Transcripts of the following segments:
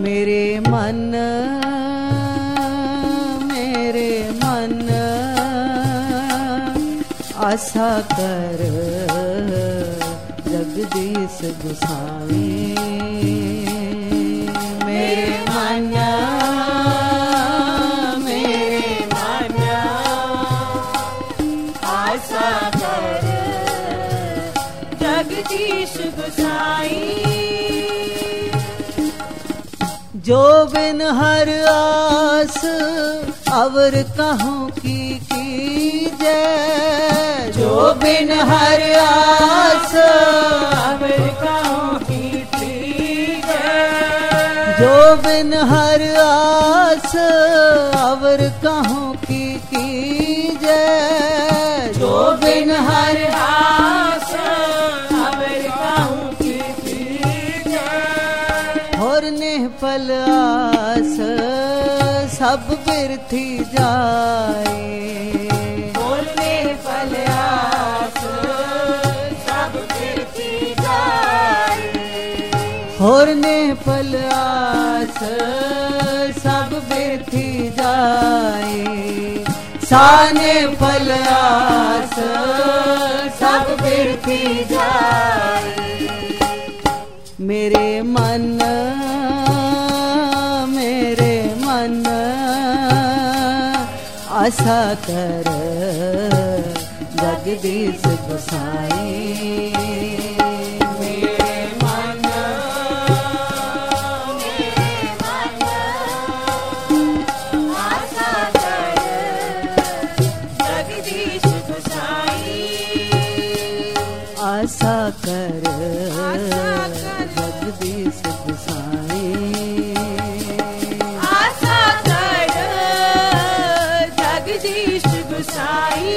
मेरे मन आशा कर जगदीश गोसाई। मेरे मन आशा कर जगदीश गोसाई। जो बिन हर आस अवर कहूँ की जय। जो बिन हर आस अवर कहूँ की जय। जो बिन हर आस अवर कहूँ की जय। जो बिन हर आस अवर कहूँ की जय। और निष्फल आस सब बिरथी जाए। और निष्फल आस सब बिरथी जाए। और निष्फल आस सब बिरथी जाए। साने फल आस सब बिरथी जाए। मेरे मन आशा कर जगदीश गोसाई। मेरे मन आशा कर जगदीश गोसाई। आशा कर जगदीश गोसाई। आशा कर जगदीश गोसाई।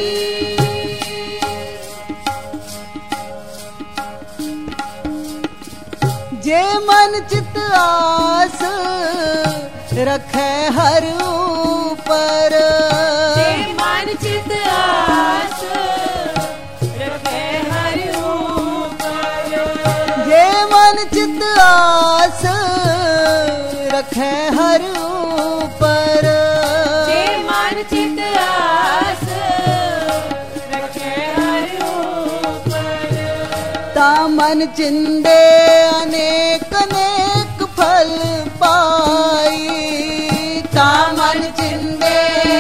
जे मन चित आस रखे हर ऊपर। जे मन चित आस रखे हर ऊपर। जे मन चित आस रखे हर ऊपर। जे मन चित आस रखे हर ऊपर। ता मन चिंदे अनेक अनेक फल पाई। ता मन चिंदे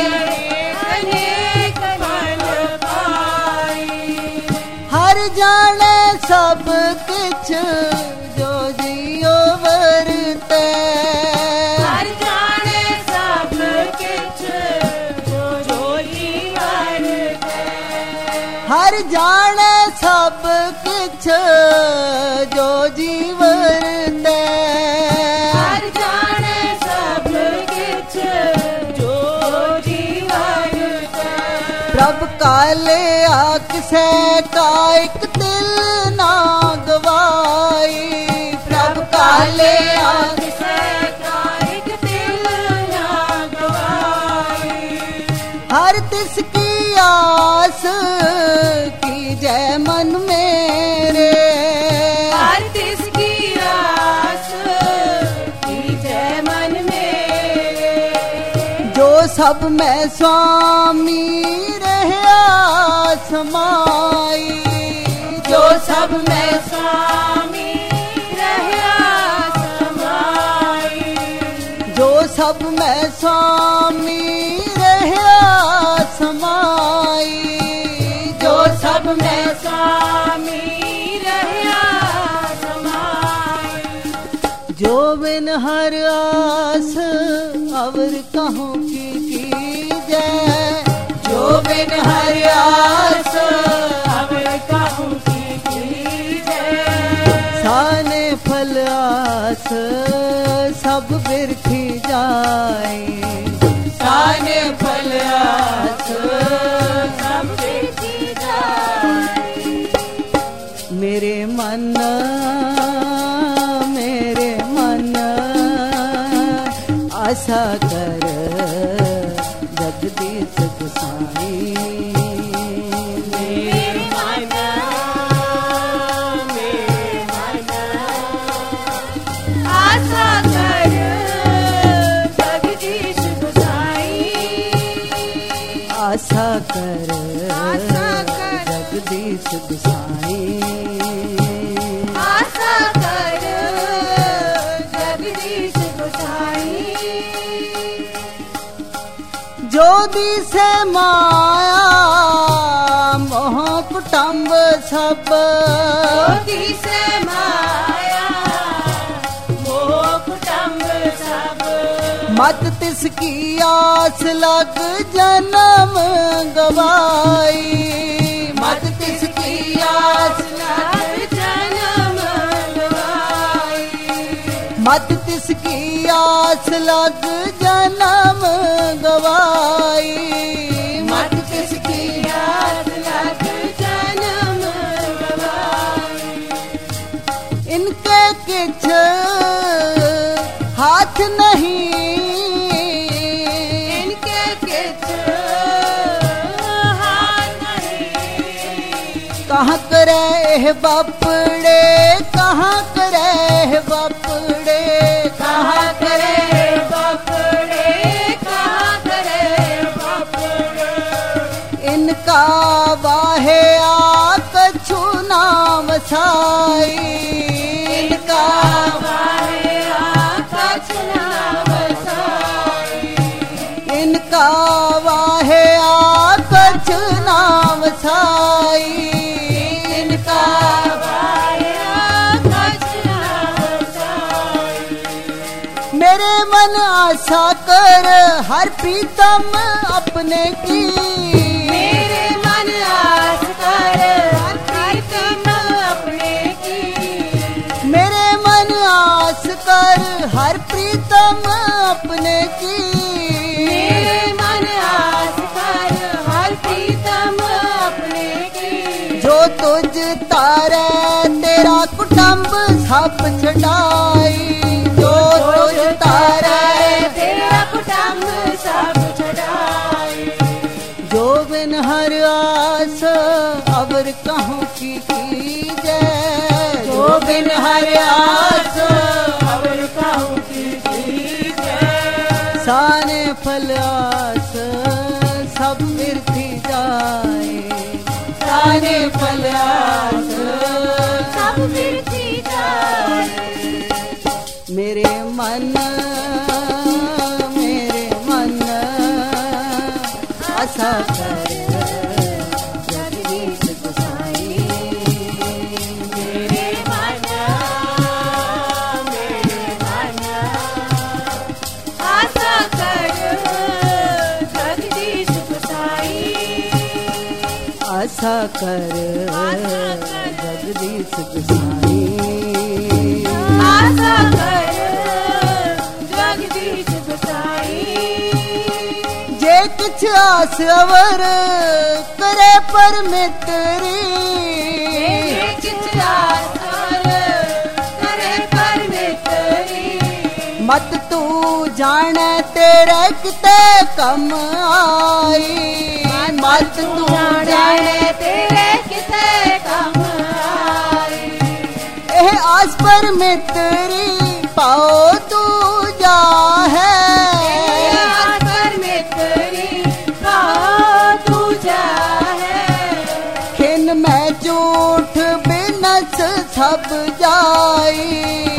अनेक फल पाई। हर जाने सब किछ जो जियो वरते। हर जाने सब किछ जो जीवन है। हर जाने सब किछ जो जीवन ते। हर जाने सब किछ जो जीवन है। प्रभ काले आकसे कायक तिल ना गवाई। प्रभ काले आकसे कायक तिल ना गवाई। हर तिसकी आस की जय मन मेरे। हर तिसकी आस की जय मन मेरे। जो सब में स्वामी रहा समाई। जो सब में स्वामी रहा समाई। जो सब में स्वामी रहा समाई। जो सब में स्वामी रहा समाई। जो बिन हर आस अवर कहूँ की जय। जो बिन हर आस अवर कहूँ की जय। साने फल आस सब बिरथी जाए। साने फल आस सब बिरथी जाए। मेरे मन आशा कर जगदीश गोसाई। मेरे मन आशा कर जगदीश गोसाई आशा कर जगदीश गोसाई जो दिसे माया मोह कुटुंब सब ज्योति से माया मोह कुटुंब सब मत तिसकी आस लग जन्म गवाई मत तिसकी आस लग जन्म गवाई मत तिसकी आस लग जन्म गवाई मत किसकी आस लग जन्म गवाई इनके किछ हाथ नहीं इनके किछ हाथ नहीं कहाँ करे बापड़े कहाँ करे बापड़े कहाँ करे बापड़े कहाँ करे बापड़े इनका वाहे आ कछु नाम छाई इनका वाहे आकाश नाम साई इनका वाहे आ कछु नाम छाई इनका वाहे आकाश नाम साई मेरे मन आशा कर हर प्रीतम अपने की मेरे मन आस कर हर प्रीतम अपने की मेरे मन आस कर हर प्रीतम अपने की मेरे मन आस कर हर प्रीतम अपने की जो तुझ तारे तेरा कुटुंब सब छड़ाई जो तुझ तारे तेरा कुटुंब सब छड़ाई जो बिन हर आस अवर कहूँ की जय जो बिन हर आस अवर कहूँ की जय साने फल आस सब बिरथी जाए सारे फल आस सब बिरथी जाए मेरे मन आशा कर जगदीश गोसाई मेरे मन आशा कर जगदीश गोसाई आशा कर जगदीश गोसाई आशा कर जगदीश गोसाई जे किछ आस अवर करे परमेतरी किछ आसार करे परमेतरी मत तू जाने तेरे किते कम आई मत तू जाने तेरे किसे कम आई एह आस परमेतरी पाओ तू जा है परमेतरी कहो तू जा है खिन में झूठ बिनस सब जाई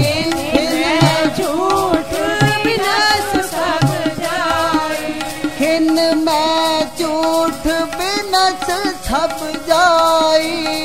झूठ बिनस सब जाए खिन में झूठ बिनस सब जाई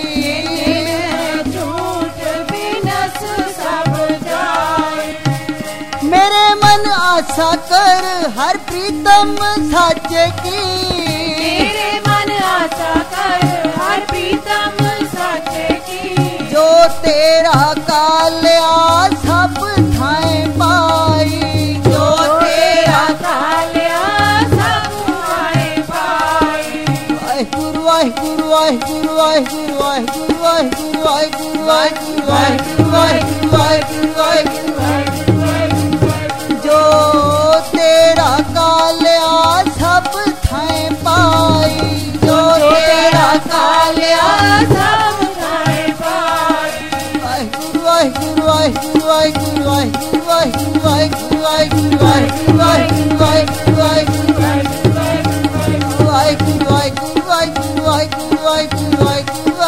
झूठ बिनस सब जाए मेरे मन आशा कर हर प्रीतम साचे की मेरे मन आशा कर हर प्रीतम साचे की जो तेरा काल्या सब थाएं पाई जो तेरा कालिया सब आए पाई वाहिगुरु वाहिगुरु वाहिगुरु वाहिगुरु वाहिगुरु वाहिगुरु वाहिगुरु वाहिगुरु वाहिगुरु वाहिगुरु वाहिगुरु वाहिगुरु जो तेरा काल्या सब थाएं पाई जो तेरा काल्या सब आए पाई वाहिगुरु वाहिगुरु वाहिगुरु वाहिगुरु वाहिगुरु वाहिगुरु वाहिगुरु वाहिगुरु वाहिगुरु वाहिगुरु वाहिगुरु वाहिगुरु वाहिगुरु वाहिगुरु वाहिगुरु वाहिगुरु वाहिगुरु वाहिगुरु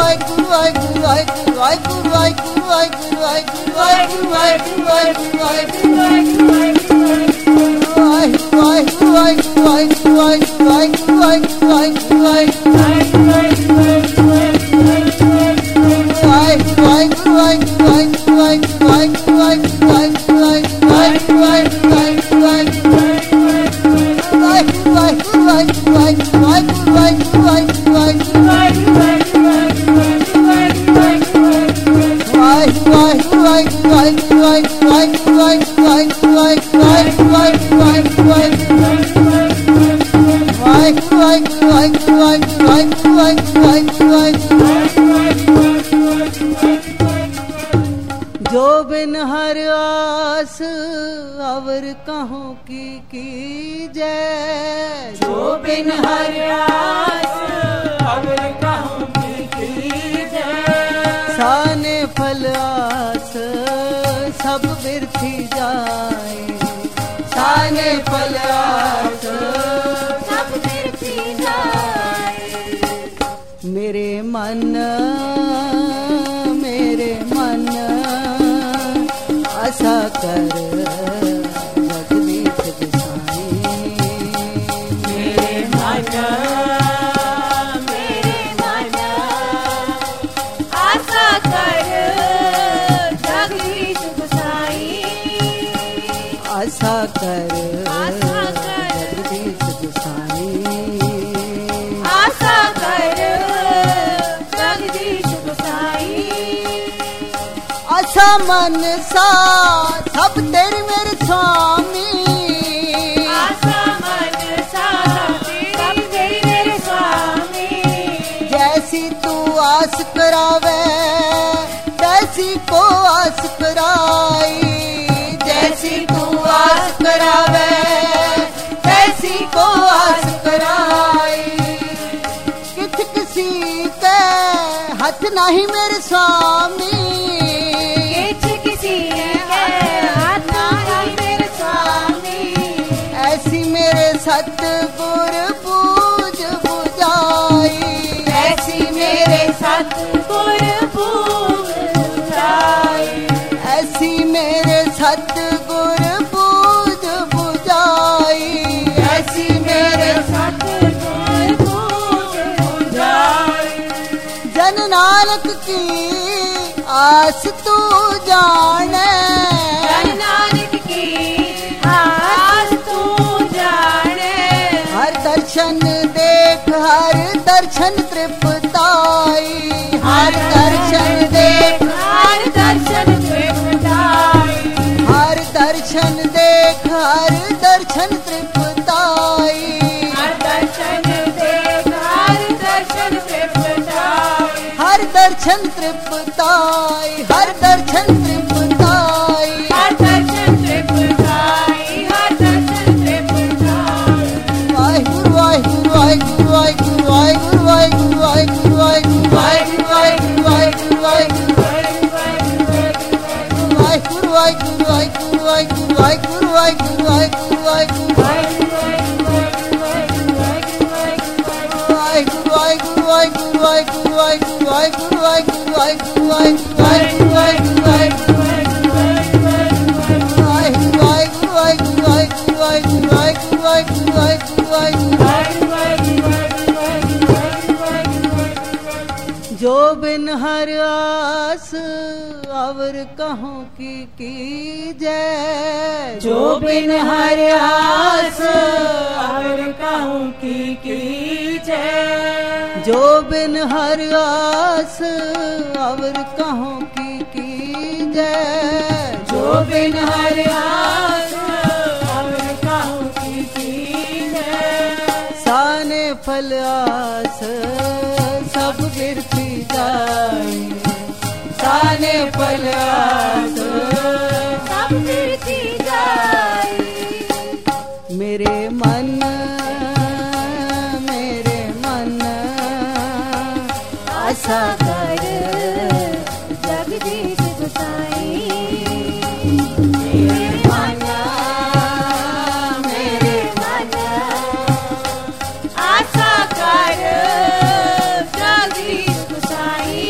ਵਾਹਿਗੁਰੂ ਵਾਹਿਗੁਰੂ ਵਾਹਿਗੁਰੂ ਵਾਹਿਗੁਰੂ ਵਾਹਿਗੁਰੂ ਵਾਹਿਗੁਰੂ ਵਾਹਿਗੁਰੂ ਵਾਹਿਗੁਰੂ ਵਾਹਿਗੁਰੂ जो बिन हर आस अवर कहों की जय। जो बिन हर आस अवर कहों की जय। साने फल आस सब बिरथी जाए। साने फल आस सब बिरथी जाए। मेरे मन आशा कर जगदीश गोसाई। मेरे मन आशा कर जगदीश गोसाई। आशा कर जगदीश गोसाई। आशा कर जगदीश गोसाई। आशा मन सा सब तेरे मेरे स्वामी। आशा मन सा सब तेरे मेरे स्वामी। जैसी तू आस करावे तैसी को आस कराई। जैसी तू आस करावे तैसी को आस कराई। किथ किसी के हाथ नहीं मेरे स्वामी। सतगुर पूज बुझाई। ऐसी मेरे सतगुर पूज बुझाई। ऐसी मेरे सतगुर पूज बुझाई। ऐसी मेरे सतगुर पूज बुझाई। जन नानक की आस तू जाने। जन नानक की आस तू जाने। हर दर्शन देख हर दर्शन तृप्ताई। हर दर्शन देख हर दर्शन तृप्ताई। हर दर्शन देख हर दर्शन तृप्ताई। हर दर्शन देख हर दर्शन तृप्ताई। हर दर्शन तृप्ताई। हर दर्शन तृप्ताई। हर दर्शन तृप्ताई। हर दर्शन तृप्ताई। वाहिगुरु वाहिगुरु वाहिगुरु वाहिगुरु वाहिगुरु वाहिगुरु वाहिगुरु वाहिगुरु वाहिगुरु वाहिगुरु वाहिगुरु वाहिगुरु वाहिगुरु वाहिगुरु वाहिगुरु वाहिगुरु वाहिगुरु वाहिगुरु वाहिगुरु जो बिन हर आस अवर कहों की जय। जो बिन हर आस अवर कहूँ की जय। जो बिन हर आस अवर कहों की जय। जो बिन हर आस अवर कहूँ की जय। साने फल आस सब बिरथी जाए। साने फल आस सब बिरथी जाए। मेरे मन आशा कर जगदीश गोसाई। मेरे मन आशा कर जगदीश गोसाई।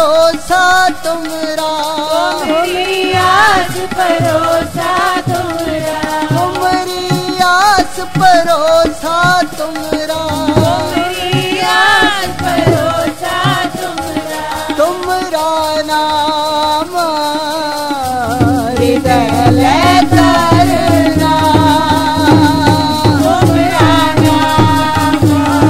भरोसा तुमरा, मेरी आस भरोसा तुमरा, तुम्हारी आस भरोसा तुमरा, मेरी आस भरोसा तुमरा, तुमरा नाम हृदय ले करना, तुमरा नाम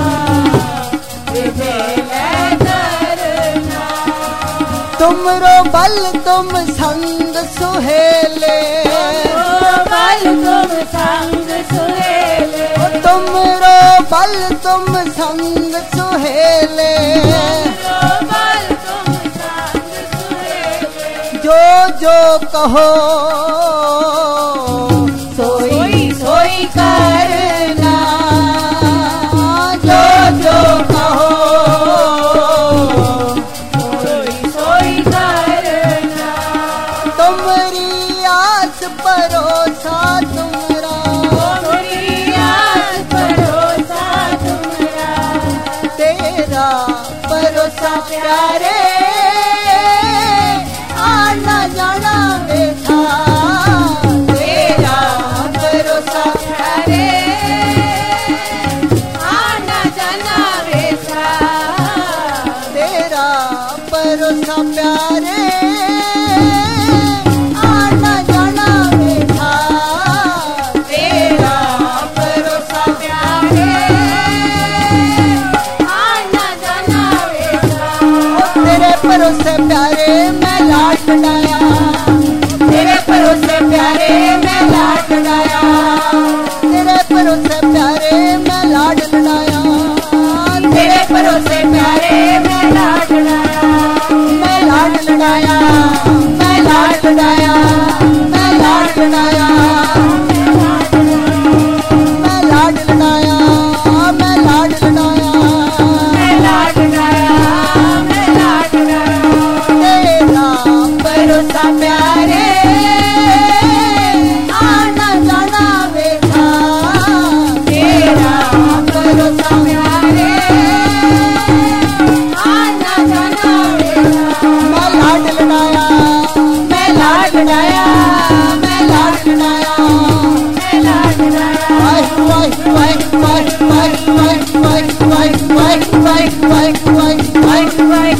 हृदय ले करना, तुमरो बल तुम संग सुहेले, बल तुम संग सुहेले, तुमरो बल तुम संग सुहेले, बल तुम संग सुहेले, जो जो कहो सोई सोई करना, जो जो कहो सोई सोई करना, तुम्हारी आस भरोसा तुमरा, मेरी आस भरोसा तुमरा, तेरा भरोसा प्यारे आना जाना बेटा, तेरा भरोसा प्यारे आना जाना बेटा, तेरा भरोसा प्यारे आना जाना बेटा, तेरा भरोसा प्यारे आना जाना बेटा, तेरे भरोसे प्यारे मैं लाड लड़ाया, तेरे भरोसे प्यारे मैं लाड लड़ाया, तेरे भरोसे प्यारे मैं लाड लड़ाया, तेरे भरोसे प्यारे मैं लाड लड़ाया, मैं लाड लड़ाया, मैं लाड लड़ाया, मैं लाड लड़ाया, मैं लाड लड़ाया, मैं लाड लड़ाया, मैं लाड लड़ाया, मैं लाड लड़ाया, तेरा भरोसा प्यारे आना जाना बेटा, तेरा भरोसा प्यारे आना जाना बेटा, मैं लाड लड़ाया, मैं लाड लड़ाया, मैं लाड लड़ाया, मैं लाड लड़ाया, वाह वाह वाह वाह वाह वाह वाह वाह वाह वाह वाह वाह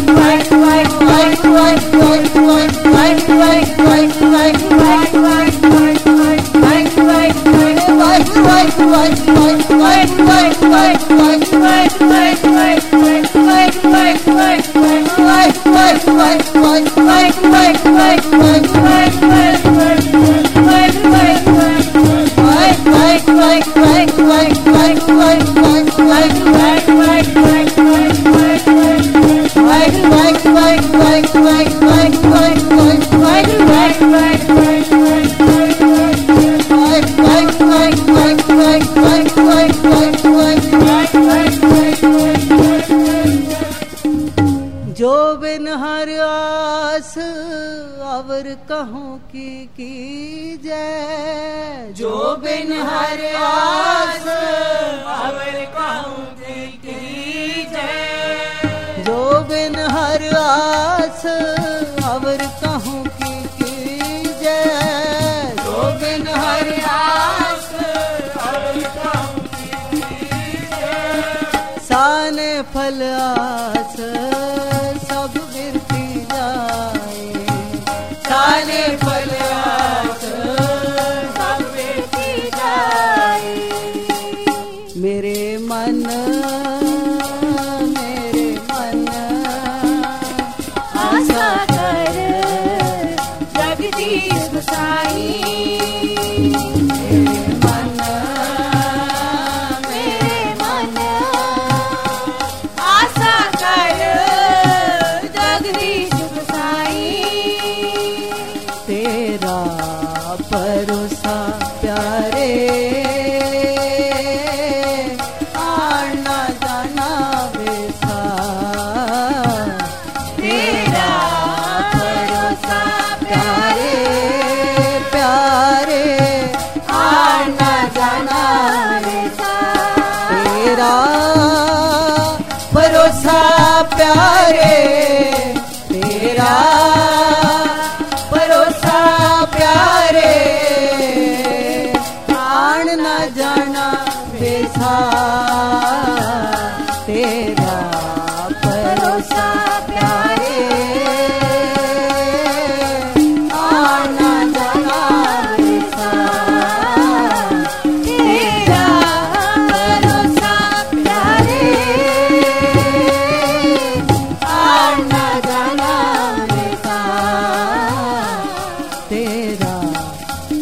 जो बिन हर आस अवर कहूँ की जय, जो बिन हर आस अवर कहूँ की जय, जो बिन हर आस अवर कहूँ की जय, जो बिन हर आस अवर कहूँ की जय, साने फल आस सब बिरती जाए, साने फल आस सब बिरती जाए, मेरे मन आशा कर जगदीश गोसाई, मेरे मन आशा कर जगदीश गोसाई, तेरा भरोसा प्यारे आना जाना बेसा, तेरा भरोसा प्यारे प्यारे आना जाना बेसा, तेरा भरोसा प्यारे,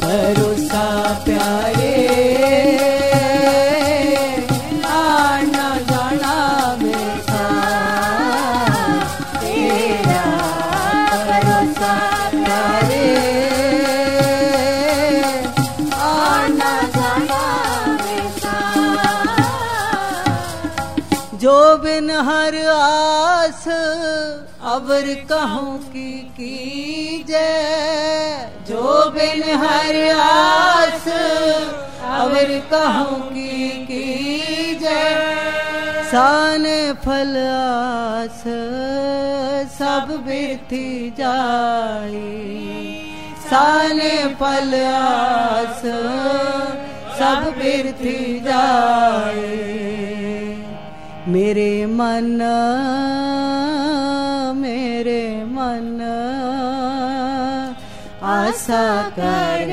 भरोसा प्यारे आना जाना बेसा तेरा भरोसा प्यारे आना जाना बेसा जो बिन हर आस अवर कहूँ की जय जो बिन हर आस अवर कहूँ की जय सान फल आस सब बिरथी जाए सान फल आस सब बिरथी जाए मेरे मन आशा कर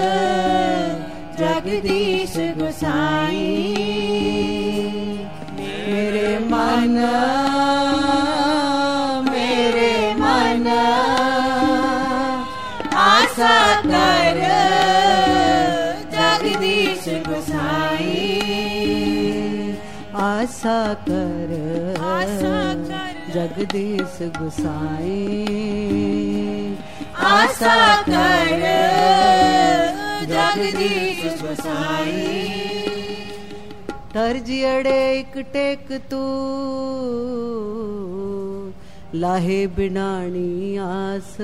जगदीश गोसाई मेरे मन आशा कर जगदीश गोसाई आशा कर जगदीश गोसाई आशा कर जगदीश गोसाई तरज अड़े एक टेक तू लाहे बिनानी आस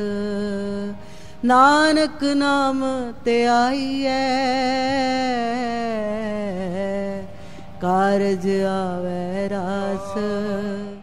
नानक नाम ते आई है कारज आवे रास